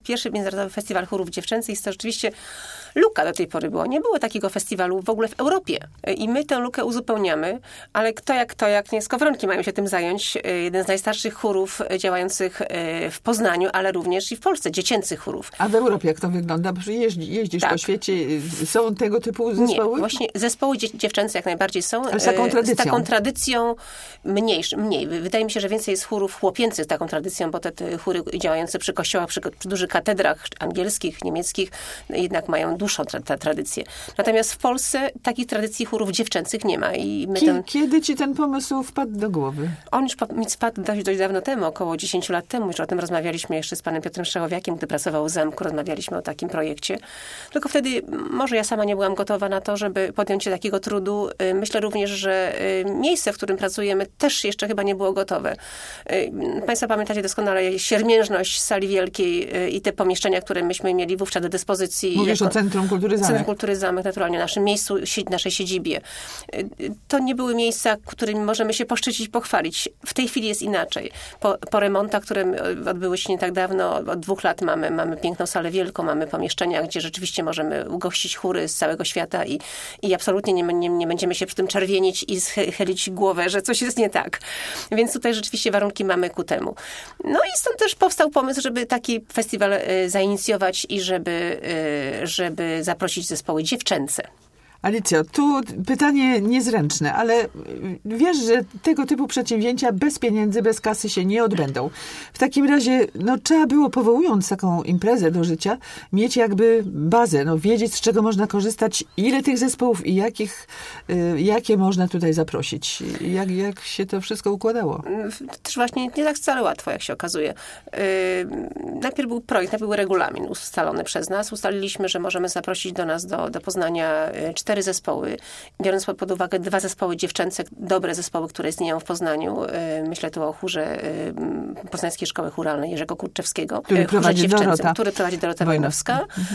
Pierwszy Międzynarodowy Festiwal Chórów Dziewczęcych jest to rzeczywiście luka do tej pory była. Nie było takiego festiwalu w ogóle w Europie. I my tę lukę uzupełniamy, ale kto jak nie skowronki mają się tym zająć. Jeden z najstarszych chórów działających w Poznaniu, ale również i w Polsce, dziecięcych chórów. A w Europie jak to wygląda? Jeździsz po świecie, są tego typu zespoły? Nie, właśnie zespoły dziewczęce jak najbardziej są. Ale z taką tradycją. Z taką tradycją mniej. Wydaje mi się, że więcej jest chórów chłopięcych z taką tradycją, bo te chóry działające przy kościołach, przy dużych katedrach angielskich, niemieckich, jednak mają dłuższą tradycję. Natomiast w Polsce takich tradycji chórów dziewczęcych nie ma. I my Kiedy ci ten pomysł wpadł do głowy? On już mi spadł dość dawno temu, około 10 lat temu. Już o tym rozmawialiśmy jeszcze z panem Piotrem Szczechowiakiem, gdy pracował w zamku. Rozmawialiśmy o takim projekcie. Tylko wtedy może ja sama nie byłam gotowa na to, żeby podjąć się takiego trudu. Myślę również, że miejsce, w którym pracujemy, też jeszcze chyba nie było gotowe. Państwo pamiętacie doskonale Siermiężność sali wielkiej i te pomieszczenia, które myśmy mieli wówczas do dyspozycji. Mówisz o Centrum Kultury Zamek. Centrum Kultury Zamek, naturalnie, naszym miejscu, naszej siedzibie. To nie były miejsca, którymi możemy się poszczycić, pochwalić. W tej chwili jest inaczej. Po remontach, które odbyły się nie tak dawno, od 2 lat mamy piękną salę wielką, mamy pomieszczenia, gdzie rzeczywiście możemy ugościć chóry z całego świata i absolutnie nie będziemy się przy tym czerwienić i schylić głowę, że coś jest nie tak. Więc tutaj rzeczywiście warunki mamy ku temu. No i stąd też powstał pomysł, żeby taki festiwal zainicjować i żeby zaprosić zespoły dziewczęce. Alicjo, tu pytanie niezręczne, ale wiesz, że tego typu przedsięwzięcia bez pieniędzy, bez kasy się nie odbędą. W takim razie trzeba było, powołując taką imprezę do życia, mieć jakby bazę, wiedzieć, z czego można korzystać, ile tych zespołów i jakie można tutaj zaprosić. Jak się to wszystko układało? Też właśnie nie tak wcale łatwo, jak się okazuje. Najpierw był projekt, najpierw był regulamin ustalony przez nas. Ustaliliśmy, że możemy zaprosić do nas, do Poznania 4 zespoły, biorąc pod uwagę 2 zespoły dziewczęce, dobre zespoły, które istnieją w Poznaniu. Myślę tu o chórze Poznańskiej Szkoły Chóralnej Jerzego Kurczewskiego. Który prowadzi Dorota Wojnowska.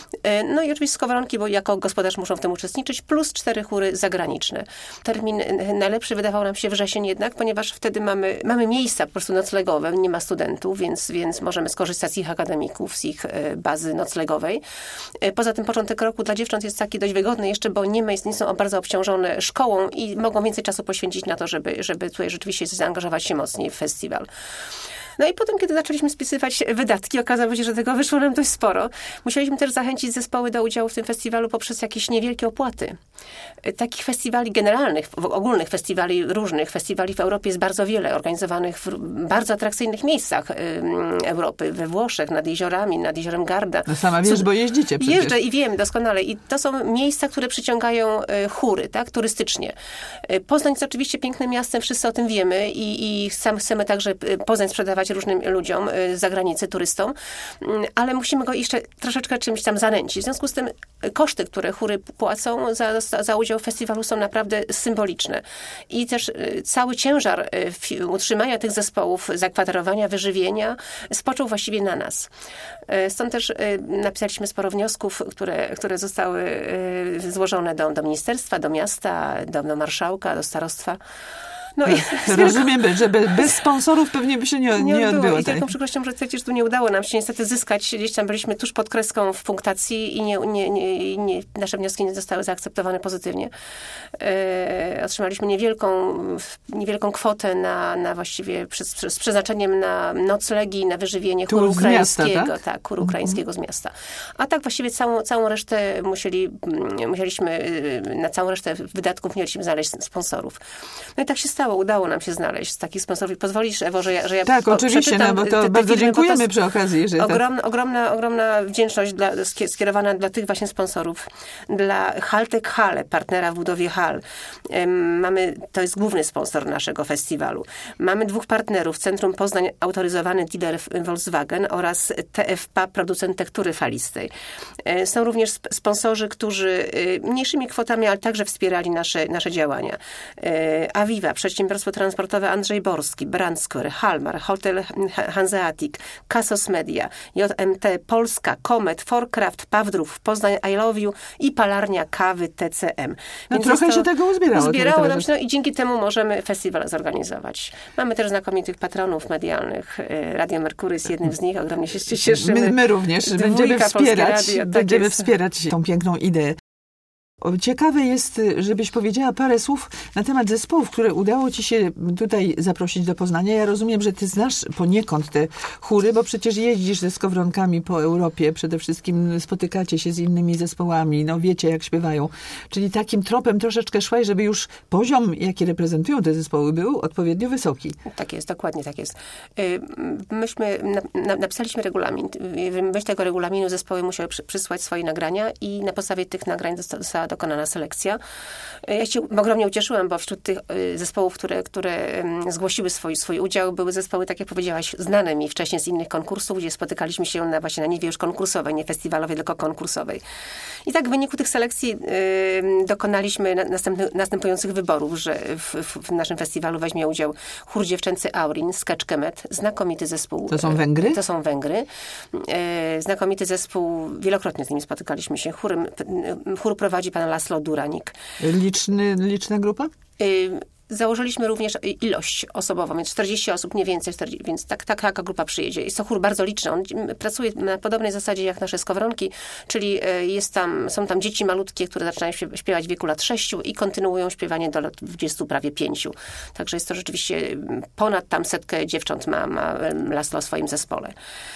No i oczywiście skowronki, bo jako gospodarz muszą w tym uczestniczyć, plus 4 chóry zagraniczne. Termin najlepszy wydawał nam się wrzesień jednak, ponieważ wtedy mamy miejsca po prostu noclegowe, nie ma studentów, więc możemy skorzystać z ich akademików, z ich bazy noclegowej. Poza tym początek roku dla dziewcząt jest taki dość wygodny jeszcze, bo nie są bardzo obciążone szkołą i mogą więcej czasu poświęcić na to, żeby tutaj rzeczywiście zaangażować się mocniej w festiwal. No i potem, kiedy zaczęliśmy spisywać wydatki, okazało się, że tego wyszło nam dość sporo. Musieliśmy też zachęcić zespoły do udziału w tym festiwalu poprzez jakieś niewielkie opłaty. Takich festiwali generalnych, ogólnych festiwali, różnych festiwali w Europie jest bardzo wiele, organizowanych w bardzo atrakcyjnych miejscach Europy, we Włoszech, nad jeziorami, nad jeziorem Garda. No sama wiesz, bo jeździcie przecież. Jeżdżę i wiem doskonale. I to są miejsca, które przyciągają chóry, tak, turystycznie. Poznań jest oczywiście pięknym miastem, wszyscy o tym wiemy i chcemy także Poznań sprzedawać różnym ludziom z zagranicy, turystom, ale musimy go jeszcze troszeczkę czymś tam zanęcić. W związku z tym koszty, które chóry płacą za udział w festiwalu są naprawdę symboliczne. I też cały ciężar utrzymania tych zespołów, zakwaterowania, wyżywienia spoczął właściwie na nas. Stąd też napisaliśmy sporo wniosków, które zostały złożone do ministerstwa, do miasta, do marszałka, do starostwa. No rozumiem, że bez sponsorów pewnie by się nie odbyło. I tylko przykrością, że przecież tu nie udało nam się niestety zyskać. Gdzieś tam byliśmy tuż pod kreską w punktacji i nasze wnioski nie zostały zaakceptowane pozytywnie. Otrzymaliśmy niewielką kwotę na właściwie z przeznaczeniem na noclegi, na wyżywienie chóru ukraińskiego. Miasta, tak, chóru ukraińskiego z miasta. A tak właściwie całą resztę na całą resztę wydatków musieliśmy znaleźć sponsorów. No i tak się stało. Udało nam się znaleźć takich sponsorów. Pozwolisz, Ewo, że ja tak, oczywiście, bo to bardzo dziękujemy przy okazji. Że ogromna wdzięczność skierowana dla tych właśnie sponsorów. Dla Haltek Hale, partnera w budowie hal. To jest główny sponsor naszego festiwalu. Mamy 2 partnerów. Centrum Poznań, autoryzowany dealer Volkswagen oraz TFP, producent tektury falistej. Są również sponsorzy, którzy mniejszymi kwotami, ale także wspierali nasze działania. Aviva, Przedsiębiorstwo Transportowe Andrzej Borski, Brand Square, Halmar, Hotel Hanseatic, Kasos Media, JMT Polska, Comet, Forcraft, Pawdrów, Poznań I Love You i palarnia kawy TCM. Więc trochę się tego uzbierało. Uzbierało nam się, i dzięki temu możemy festiwal zorganizować. Mamy też znakomitych patronów medialnych. Radio Merkury jest jednym z nich, ogromnie się cieszymy. My również będziemy wspierać tą piękną ideę. Ciekawe jest, żebyś powiedziała parę słów na temat zespołów, które udało ci się tutaj zaprosić do Poznania. Ja rozumiem, że ty znasz poniekąd te chóry, bo przecież jeździsz ze skowronkami po Europie, przede wszystkim spotykacie się z innymi zespołami, wiecie jak śpiewają. Czyli takim tropem troszeczkę szłaś, żeby już poziom, jaki reprezentują te zespoły, był odpowiednio wysoki. Tak jest, dokładnie tak jest. Myśmy napisaliśmy regulamin. W myśl tego regulaminu zespoły musiały przysłać swoje nagrania i na podstawie tych nagrań została dokonana selekcja. Ja się ogromnie ucieszyłam, bo wśród tych zespołów, które zgłosiły swój udział, były zespoły, tak jak powiedziałaś, znane mi wcześniej z innych konkursów, gdzie spotykaliśmy się właśnie na niwie już konkursowej, nie festiwalowej, tylko konkursowej. I tak w wyniku tych selekcji dokonaliśmy następujących wyborów, że w naszym festiwalu weźmie udział chór dziewczęcy Aurin, Sketch Kemet, znakomity zespół. To są Węgry? To są Węgry. Znakomity zespół, wielokrotnie z nimi spotykaliśmy się. Chór prowadzi pan Laszlo Duranik. Liczna grupa? Założyliśmy również ilość osobową, więc 40 osób, nie więcej, więc taka grupa przyjedzie. Jest to chór bardzo liczny. On pracuje na podobnej zasadzie jak nasze skowronki, czyli są tam dzieci malutkie, które zaczynają śpiewać w wieku lat 6 i kontynuują śpiewanie do lat 20, prawie 5. Także jest to rzeczywiście ponad tam 100 dziewcząt ma Laszlo w swoim zespole.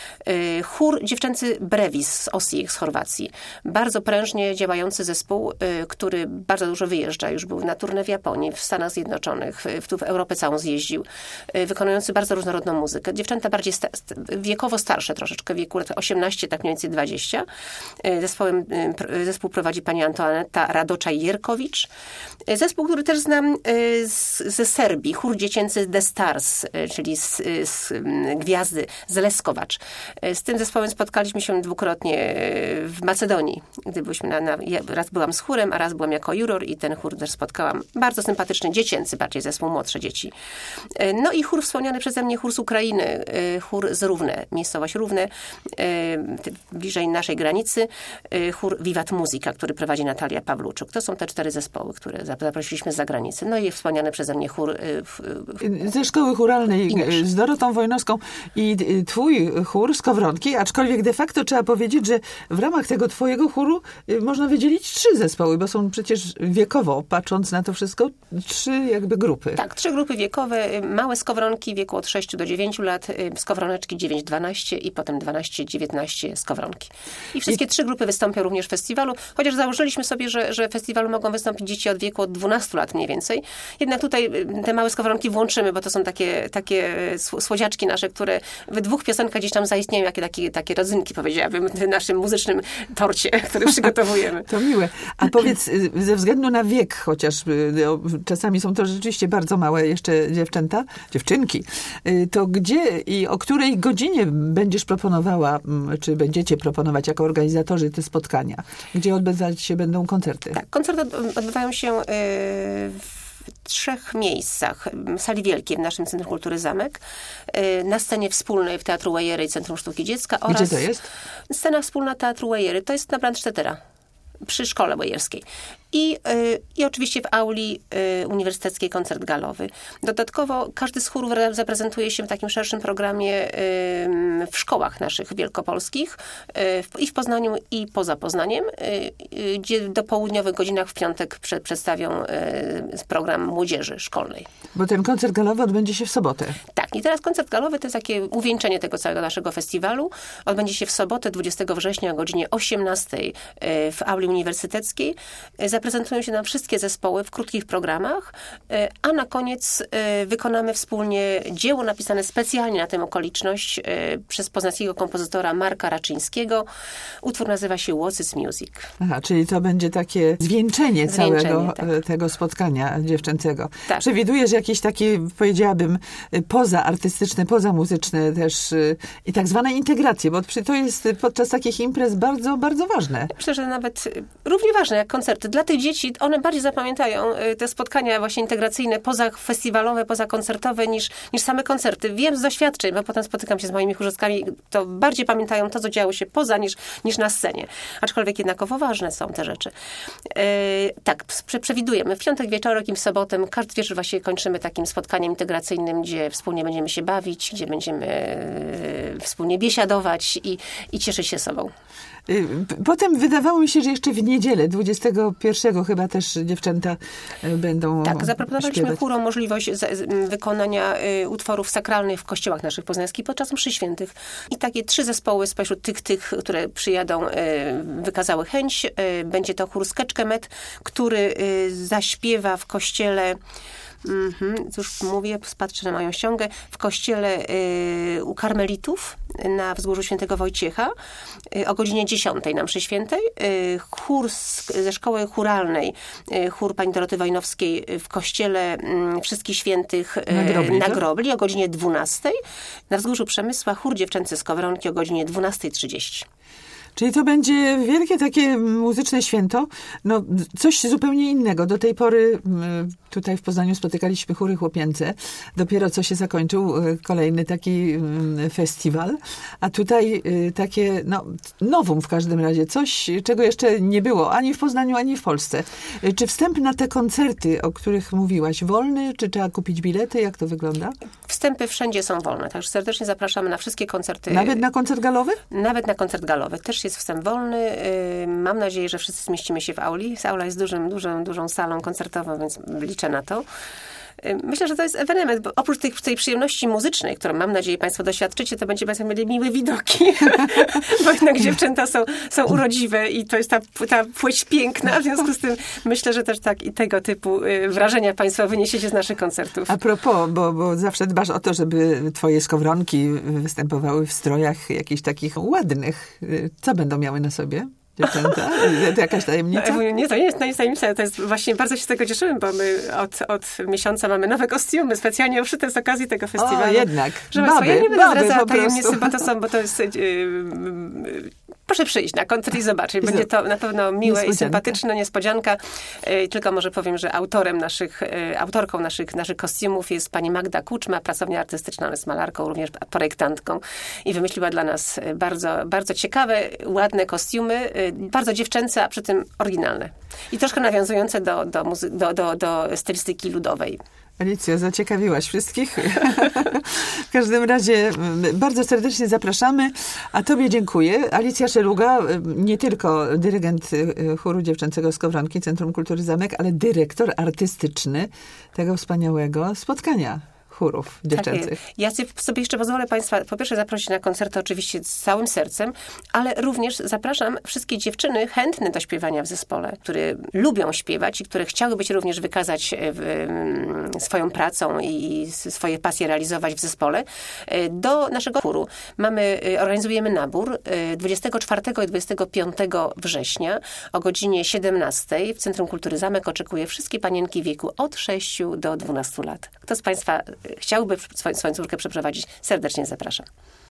Chór dziewczęcy Brevis z Osijek, z Chorwacji. Bardzo prężnie działający zespół, który bardzo dużo wyjeżdża. Już był na tournée w Japonii, w Stanach Zjednoczonych, tu w Europę całą zjeździł. Wykonujący bardzo różnorodną muzykę. Dziewczęta bardziej wiekowo starsze troszeczkę, wieku lat 18, tak mniej więcej 20. Zespół prowadzi pani Antoaneta Radoczaj-Jerkowicz. Zespół, który też znam ze Serbii. Chór dziecięcy The Stars, czyli z Gwiazdy, z Leskowacz. Z tym zespołem spotkaliśmy się dwukrotnie w Macedonii, gdy byliśmy raz byłam z chórem, a raz byłam jako juror i ten chór też spotkałam. Bardzo sympatyczny, dziecięcy bardziej zespół, młodsze dzieci. No i chór wspomniany przeze mnie, chór z Ukrainy, chór z Równe, miejscowość Równe, bliżej naszej granicy, chór Wiwat Muzyka, który prowadzi Natalia Pawluczuk. To są te 4 zespoły, które zaprosiliśmy z zagranicy. No i wspomniany przeze mnie chór ze szkoły chóralnej z Dorotą Wojnowską i twój chór Skowronki, aczkolwiek de facto trzeba powiedzieć, że w ramach tego twojego chóru można wydzielić 3 zespoły, bo są przecież wiekowo, patrząc na to wszystko, 3 jakby grupy. Tak, 3 grupy wiekowe, małe skowronki w wieku od 6 do 9 lat, skowroneczki 9-12 i potem 12-19 skowronki. I wszystkie 3 grupy wystąpią również w festiwalu, chociaż założyliśmy sobie, że w festiwalu mogą wystąpić dzieci od wieku od 12 lat mniej więcej. Jednak tutaj te małe skowronki włączymy, bo to są takie słodziaczki nasze, które w 2 piosenkach gdzieś tam zaistnieją, takie rodzynki, powiedziałabym, w naszym muzycznym torcie, który przygotowujemy. To miłe. A powiedz, ze względu na wiek, chociaż czasami są to rzeczywiście bardzo małe jeszcze dziewczynki, to gdzie i o której godzinie będziesz proponowała, czy będziecie proponować jako organizatorzy te spotkania? Gdzie odbywać się będą koncerty? Tak, koncerty odbywają się w 3 miejscach. Sali Wielkiej w naszym Centrum Kultury Zamek, na scenie wspólnej w Teatru Wejery i Centrum Sztuki Dziecka oraz... Gdzie to jest? Scena wspólna Teatru Wejery. To jest na Brandstättera, przy Szkole Wejerskiej. I oczywiście w auli uniwersyteckiej koncert galowy. Dodatkowo każdy z chórów zaprezentuje się w takim szerszym programie w szkołach naszych wielkopolskich i w Poznaniu i poza Poznaniem, gdzie do południowych godzinach w piątek przedstawią program młodzieży szkolnej. Bo ten koncert galowy odbędzie się w sobotę. Tak. I teraz koncert galowy to jest takie uwieńczenie tego całego naszego festiwalu. Odbędzie się w sobotę 20 września o godzinie 18 w auli uniwersyteckiej. Zaprezentują się nam wszystkie zespoły w krótkich programach, a na koniec wykonamy wspólnie dzieło napisane specjalnie na tę okoliczność przez poznańskiego kompozytora Marka Raczyńskiego. Utwór nazywa się What's It's Music. Aha, czyli to będzie takie zwieńczenie całego tego spotkania dziewczęcego. Tak. Przewidujesz jakieś takie, powiedziałabym, pozaartystyczne, pozamuzyczne też i tak zwane integracje, bo to jest podczas takich imprez bardzo, bardzo ważne. Myślę, że nawet równie ważne jak koncerty. Dla tych dzieci one bardziej zapamiętają te spotkania właśnie integracyjne, pozafestiwalowe, pozakoncertowe niż same koncerty. Wiem z doświadczeń, bo potem spotykam się z moimi chórzystkami, to bardziej pamiętają to, co działo się poza niż na scenie. Aczkolwiek jednakowo ważne są te rzeczy. Tak, przewidujemy. W piątek wieczorem i w sobotę każdy wieczór właśnie kończymy takim spotkaniem integracyjnym, gdzie wspólnie będziemy się bawić, gdzie będziemy wspólnie biesiadować i cieszyć się sobą. Potem wydawało mi się, że jeszcze w niedzielę, 21 chyba też dziewczęta będą Tak, zaproponowaliśmy śpiewać. chórom możliwość wykonania utworów sakralnych w kościołach naszych poznańskich podczas mszy świętych. I takie 3 zespoły spośród tych, które przyjadą, wykazały chęć. Będzie to chór Skeczkemet, który zaśpiewa w kościele, cóż mówię, patrzę na moją ściągę, w kościele u karmelitów na wzgórzu Świętego Wojciecha o godzinie 10 na mszy świętej. Chór ze szkoły chóralnej, chór pani Doroty Wojnowskiej w kościele Wszystkich Świętych na Grobli o godzinie 12. Na wzgórzu Przemysła chór dziewczęcy z Kowronki o godzinie 12:30. Czyli to będzie wielkie takie muzyczne święto, no coś zupełnie innego. Do tej pory tutaj w Poznaniu spotykaliśmy chóry chłopięce. Dopiero co się zakończył kolejny taki festiwal. A tutaj takie, no, nowum w każdym razie. Coś, czego jeszcze nie było ani w Poznaniu, ani w Polsce. Czy wstęp na te koncerty, o których mówiłaś, wolny? Czy trzeba kupić bilety? Jak to wygląda? Wstępy wszędzie są wolne, także serdecznie zapraszamy na wszystkie koncerty. Nawet na koncert galowy? Nawet na koncert galowy. Też jest wstęp wolny. Mam nadzieję, że wszyscy zmieścimy się w auli. Aula jest dużą salą koncertową, więc liczę na to. Myślę, że to jest ewenement, bo oprócz tej przyjemności muzycznej, którą mam nadzieję Państwo doświadczycie, to będzie Państwo mieli miłe widoki. Bo jednak dziewczęta są urodziwe i to jest ta płeć piękna. W związku z tym myślę, że też tak i tego typu wrażenia Państwo wyniesiecie z naszych koncertów. A propos, bo zawsze dbasz o to, żeby twoje skowronki występowały w strojach jakichś takich ładnych. Co będą miały na sobie? Dziewczęta? To jakaś tajemnica? Nie, to nie jest tajemnica. To jest właśnie, bardzo się z tego cieszymy, bo my od miesiąca mamy nowe kostiumy, specjalnie uszyte z okazji tego festiwalu. O, jednak. Ja nie będę zdradzała tajemnicy, bo to jest... Proszę przyjść na koncert i zobaczyć. Będzie to na pewno miłe i sympatyczne, niespodzianka. Tylko może powiem, że autorką naszych kostiumów jest pani Magda Kuczma, pracownia artystyczna, ona jest malarką, również projektantką i wymyśliła dla nas bardzo, bardzo ciekawe, ładne kostiumy, bardzo dziewczęce, a przy tym oryginalne. I troszkę nawiązujące do stylistyki ludowej. Alicja, zaciekawiłaś wszystkich. W każdym razie bardzo serdecznie zapraszamy, a tobie dziękuję. Alicja Szeluga, nie tylko dyrygent chóru dziewczęcego z Kowronki, Centrum Kultury Zamek, ale dyrektor artystyczny tego wspaniałego spotkania chórów dziewczęcych. Tak, ja sobie jeszcze pozwolę Państwa po pierwsze zaprosić na koncerty oczywiście z całym sercem, ale również zapraszam wszystkie dziewczyny chętne do śpiewania w zespole, które lubią śpiewać i które chciałyby się również wykazać swoją pracą i swoje pasje realizować w zespole, do naszego chóru. Organizujemy nabór 24 i 25 września o godzinie 17 w Centrum Kultury Zamek oczekuje wszystkie panienki w wieku od 6 do 12 lat. Kto z Państwa chciałby swoją córkę przeprowadzić, serdecznie zapraszam.